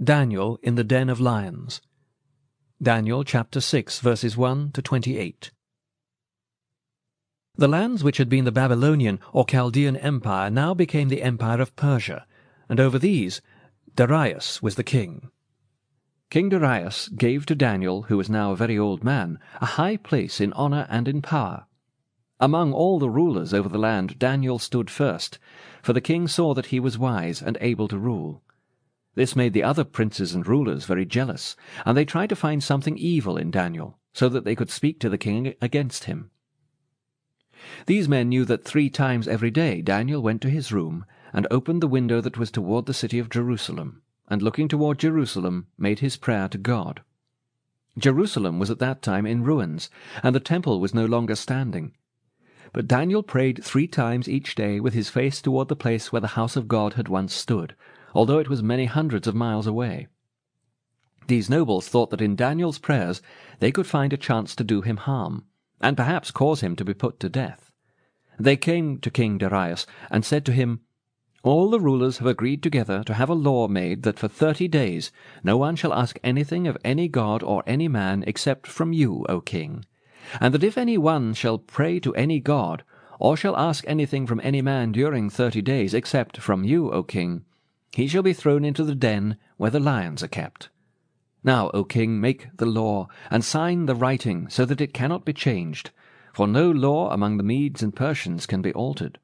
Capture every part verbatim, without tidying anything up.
Daniel in the den of lions. Daniel chapter six, verses one to twenty-eight. The lands which had been the Babylonian or Chaldean empire now became the empire of Persia, and over these Darius was the king. King Darius gave to Daniel, who was now a very old man, a high place in honor and in power. Among all the rulers over the land Daniel stood first, for the king saw that he was wise and able to rule. This made the other princes and rulers very jealous, and they tried to find something evil in Daniel, so that they could speak to the king against him. These men knew that three times every day Daniel went to his room and opened the window that was toward the city of Jerusalem, and looking toward Jerusalem made his prayer to God. Jerusalem was at that time in ruins, and the temple was no longer standing. But Daniel prayed three times each day with his face toward the place where the house of God had once stood, although it was many hundreds of miles away. These nobles thought that in Daniel's prayers they could find a chance to do him harm, and perhaps cause him to be put to death. They came to King Darius and said to him, "All the rulers have agreed together to have a law made that for thirty days no one shall ask anything of any god or any man except from you, O king, and that if any one shall pray to any god, or shall ask anything from any man during thirty days except from you, O king, he shall be thrown into the den where the lions are kept. Now, O king, make the law, and sign the writing, so that it cannot be changed, for no law among the Medes and Persians can be altered."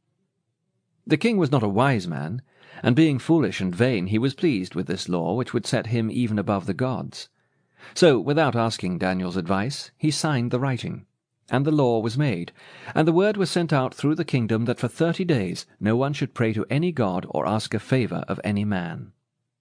The king was not a wise man, and being foolish and vain, he was pleased with this law, which would set him even above the gods. So, without asking Daniel's advice, he signed the writing, and the law was made, and the word was sent out through the kingdom that for thirty days no one should pray to any god or ask a favor of any man.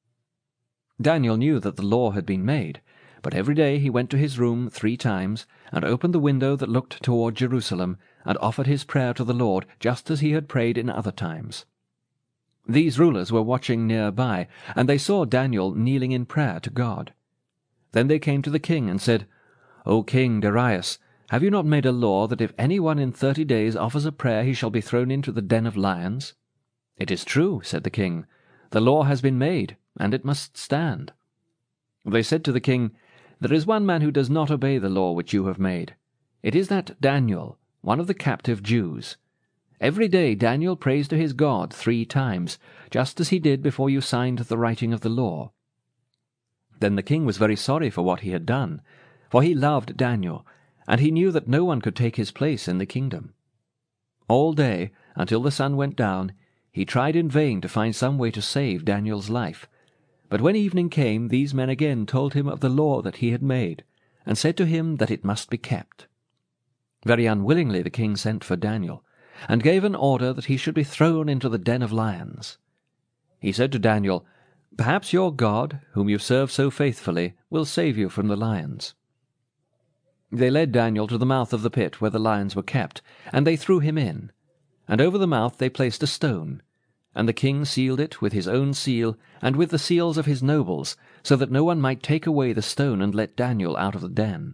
Daniel knew that the law had been made, but every day he went to his room three times, and opened the window that looked toward Jerusalem, and offered his prayer to the Lord, just as he had prayed in other times. These rulers were watching near by, and they saw Daniel kneeling in prayer to God. Then they came to the king and said, "O King Darius, have you not made a law that if any one in thirty days offers a prayer he shall be thrown into the den of lions?" "It is true," said the king. "The law has been made, and it must stand." They said to the king, "There is one man who does not obey the law which you have made. It is that Daniel, one of the captive Jews. Every day Daniel prays to his God three times, just as he did before you signed the writing of the law." Then the king was very sorry for what he had done, for he loved Daniel, and he knew that no one could take his place in the kingdom. All day, until the sun went down, he tried in vain to find some way to save Daniel's life. But when evening came, these men again told him of the law that he had made, and said to him that it must be kept. Very unwillingly the king sent for Daniel, and gave an order that he should be thrown into the den of lions. He said to Daniel, "Perhaps your God, whom you serve so faithfully, will save you from the lions." They led Daniel to the mouth of the pit where the lions were kept, and they threw him in. And over the mouth they placed a stone, and the king sealed it with his own seal, and with the seals of his nobles, so that no one might take away the stone and let Daniel out of the den.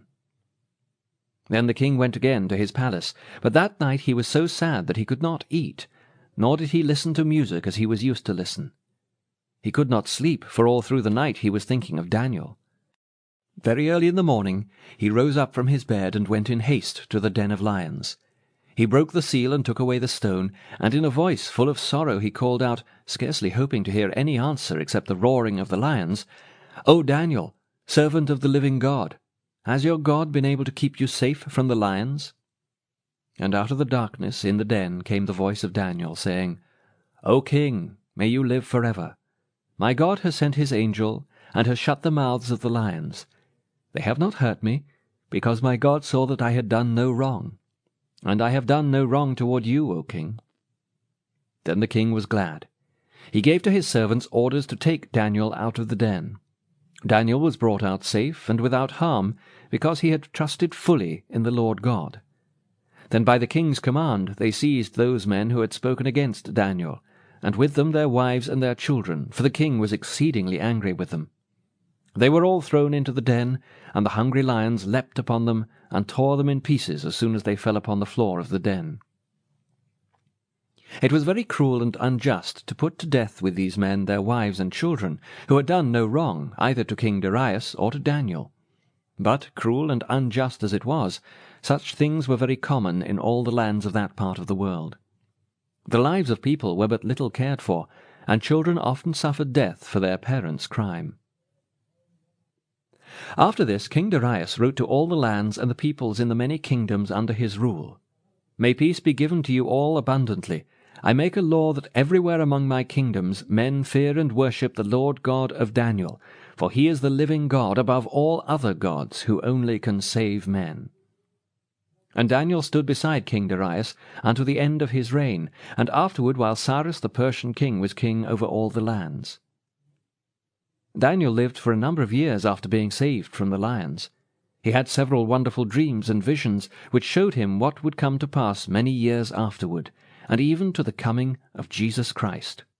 Then the king went again to his palace, but that night he was so sad that he could not eat, nor did he listen to music as he was used to listen. He could not sleep, for all through the night he was thinking of Daniel. Very early in the morning he rose up from his bed and went in haste to the den of lions. He broke the seal and took away the stone, and in a voice full of sorrow he called out, scarcely hoping to hear any answer except the roaring of the lions, "O Daniel, servant of the living God, has your God been able to keep you safe from the lions?" And out of the darkness in the den came the voice of Daniel, saying, "O king, may you live forever. My God has sent his angel, and has shut the mouths of the lions. They have not hurt me, because my God saw that I had done no wrong. And I have done no wrong toward you, O king." Then the king was glad. He gave to his servants orders to take Daniel out of the den. Daniel was brought out safe and without harm, because he had trusted fully in the Lord God. Then by the king's command they seized those men who had spoken against Daniel, and with them their wives and their children, for the king was exceedingly angry with them. They were all thrown into the den, and the hungry lions leapt upon them, and tore them in pieces as soon as they fell upon the floor of the den. It was very cruel and unjust to put to death with these men their wives and children, who had done no wrong either to King Darius or to Daniel. But, cruel and unjust as it was, such things were very common in all the lands of that part of the world. The lives of people were but little cared for, and children often suffered death for their parents' crime. After this, King Darius wrote to all the lands and the peoples in the many kingdoms under his rule, "May peace be given to you all abundantly. I make a law that everywhere among my kingdoms men fear and worship the Lord God of Daniel, for he is the living God above all other gods, who only can save men." And Daniel stood beside King Darius unto the end of his reign, and afterward while Cyrus the Persian king was king over all the lands. Daniel lived for a number of years after being saved from the lions. He had several wonderful dreams and visions which showed him what would come to pass many years afterward, and even to the coming of Jesus Christ.